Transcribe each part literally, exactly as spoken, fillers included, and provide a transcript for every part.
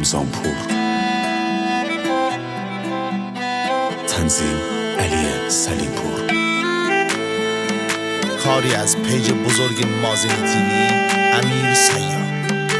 نیزامپور. تنظیم علی سلیمپور. کاری از پیج بزرگ مازن تیوی امیر سیار.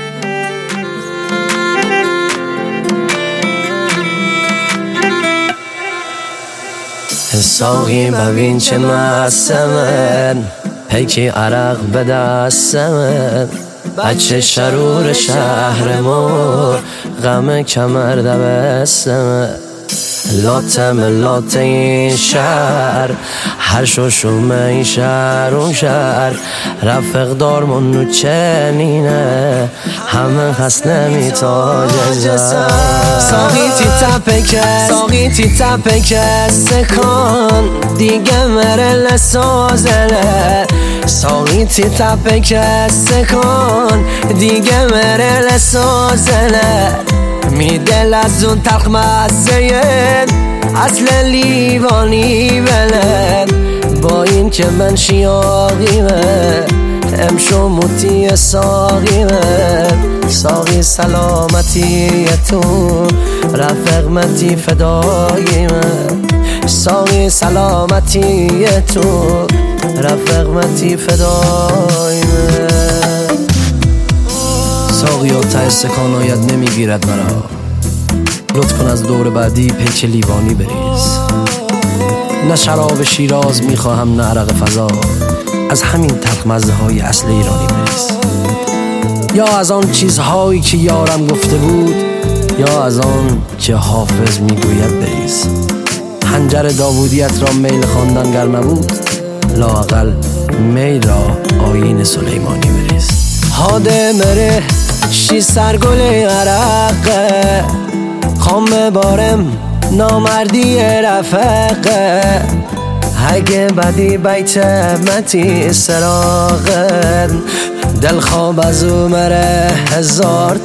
ساقی ببین چه مستمن، پیکی عرق به دستمن، بچه شرور شهر ما غم کمر دبستمن. لاتم لات این شهر، هر شوشوم این شهر اون شهر، رفق دار منو چنینه همه هست نمیتاج زن. ساقی تی تپکس ساقی تی تپکس سکان دیگه مره لسازله. ساقی تی تپکس سکان دیگه مره لسازله. میدل از اون تلخ مزید اصل لیوانی بلد، با این که من شیاقیمه امشو موتی ساقیمه. ساقی سلامتی تو رفق متی فداییمه. ساقی سلامتی تو رفق متی فداییمه. ساقی ها ته سکانایت نمیگیرد مرا، لطف کن از دور بعدی پیچ لیوانی بریز. نه شراب شیراز میخواهم نه عرق فضا، از همین تلخ مزه های اصل ایرانی بریز. یا از آن چیزهایی که یارم گفته بود، یا از آن که حافظ میگوید بریز. حنجر داوودیت را میل خواندن گر نبود، لااقل میل را آیین سلیمانی بریز. هاده مره شی سرگل عرقه، خام بارم نامردی رفقه. اگه بدی بیت متی سراغه، دل خواب از اومره هزار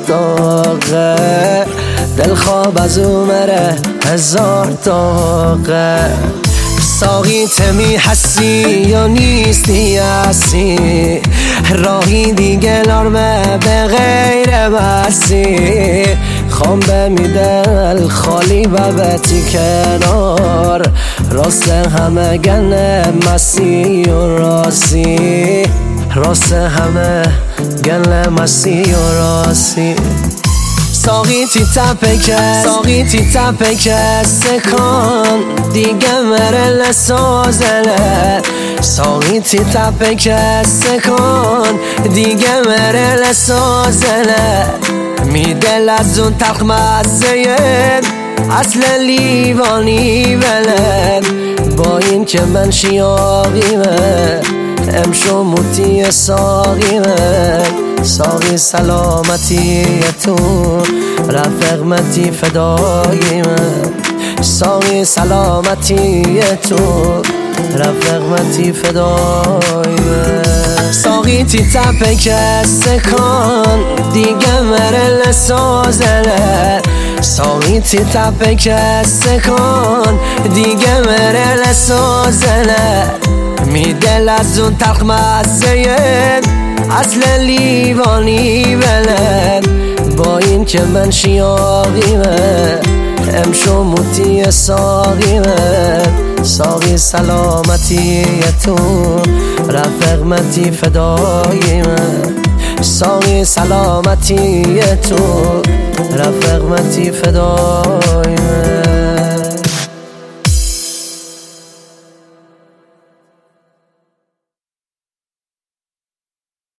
تاقه. دل خواب از اومره هزار تاقه. ساقی تمی هستی یا نیستی هستی، راهی دیگه لارمه به غیر بسی. خوام بمیدل خالی و بتی کنار، راست همه گنه مسی و راسی. راست همه گنه مسی و راسی. ساقی تی تپکس ساقی تی تپکس سکان دیگه مره لسازله. ساقی تی تپکس سکان دیگه مره لسازله. میدل از اون تلخ مزید اصل لیوانی بلد، با این که من شیاقیمه امشو موتی ساقیمه. ساقی سلامتی تو رفق متی فداییمه. ساقی سلامتی تو رفق متی فداییمه. ساقی تی تپکس سکان دیگه مره لسازله. ساقی تی تپکس سکان دیگه مره لسازله. میدل از اون تلخ مزید اصل لیوانی بلد، با این که من شیاقیمه امشو موتی ساقیمه. ساقی سلامتی تو رفق متی فداییمه. ساقی سلامتی تو رفق متی فداییمه.